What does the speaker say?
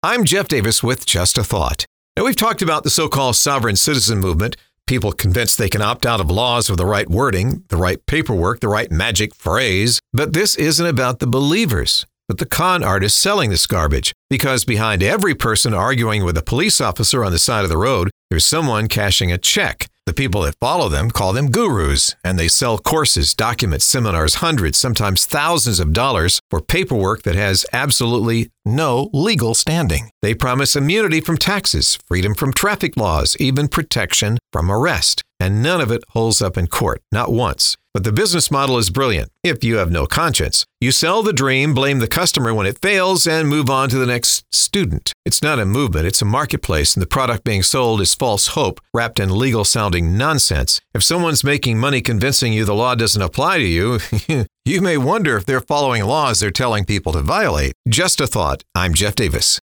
I'm Jeff Davis with Just a Thought. Now, we've talked about the so-called sovereign citizen movement, people convinced they can opt out of laws with the right wording, the right paperwork, the right magic phrase. But this isn't about the believers, but the con artists selling this garbage. Because behind every person arguing with a police officer on the side of the road, there's someone cashing a check. The people that follow them call them gurus, and they sell courses, documents, seminars, hundreds, sometimes thousands of dollars for paperwork that has absolutely no legal standing. They promise immunity from taxes, freedom from traffic laws, even protection from arrest. And none of it holds up in court, not once. But the business model is brilliant if you have no conscience. You sell the dream, blame the customer when it fails, and move on to the next student. It's not a movement, it's a marketplace, and the product being sold is false hope wrapped in legal-sounding nonsense. If someone's making money convincing you the law doesn't apply to you, you may wonder if they're following laws they're telling people to violate. Just a thought. I'm Jeff Davis.